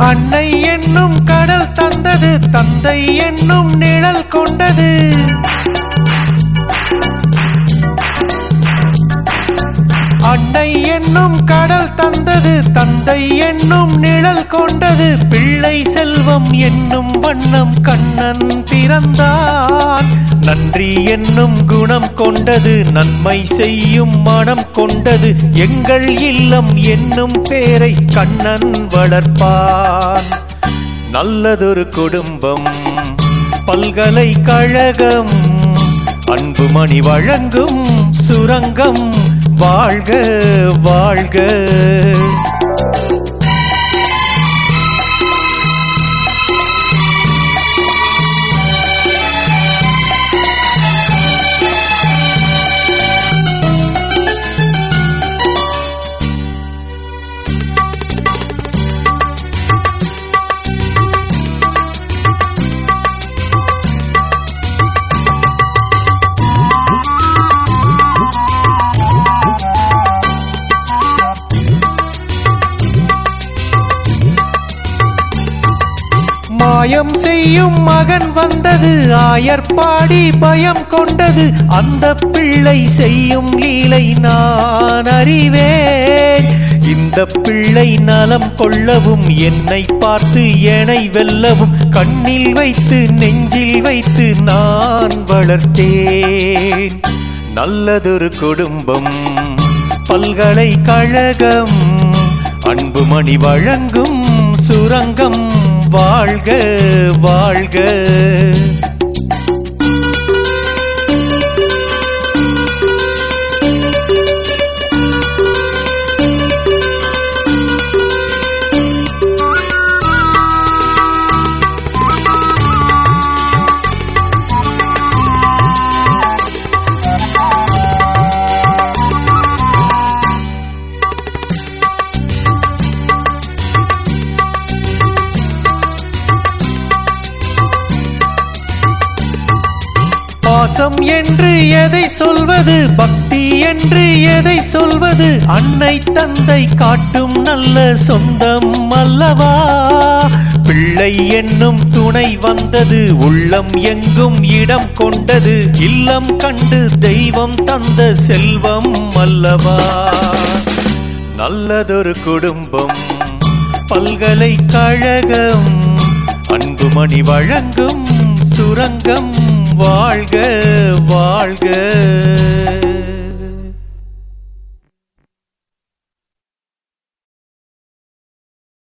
அன்னை என்னும் கடல் தந்தது, தந்தை என்னும் நிழல் கொண்டது. அன்னை என்னும் கடல் தந்தது, தந்தை என்னும் நிழல் கொண்டது. பிள்ளை செல்வம் என்னும் வண்ணம் கண்ணன் பிறந்தான். நன்றி என்னும் குணம் கொண்டது, நன்மை செய்யும் மனம் கொண்டது. எங்கள் இல்லம் என்னும் பேரை கண்ணன் வளர்ப்பான். நல்லதொரு குடும்பம், பல்கலைக்கழகம், அன்புமணி வழங்கும் சுரங்கம். வாழ்க வாழ்க. மாயம் செய்யும் மகன் வந்தது, ஆயர்பாடி பயம் கொண்டது. அந்த பிள்ளை செய்யும் லீலை நான் அறிவேன். இந்த பிள்ளை நலம் கொள்ளவும், என்னை பார்த்து என்னை வெல்லவும், கண்ணில் வைத்து நெஞ்சில் வைத்து நான் வளர்த்தேன். நல்லதொரு குடும்பம், பல்கலைக்கழகம், அன்புமணி வழங்கும் சுரங்கம். வாழ்க வாழ்க. பாசம் என்று எதை சொல்வது, பக்தி என்று எதை சொல்வது? அன்னை தந்தை காட்டும் நல்ல சொந்தம் அல்லவா? பிள்ளை என்னும் துணை வந்தது, உள்ளம் எங்கும் இடம் கொண்டது. இல்லம் கண்டு தெய்வம் தந்த செல்வம் அல்லவா? நல்லதொரு குடும்பம், பல்கலைக்கழகம், அன்புமணி வழங்கும் சுரங்கம். வாழ்க வாழ்க.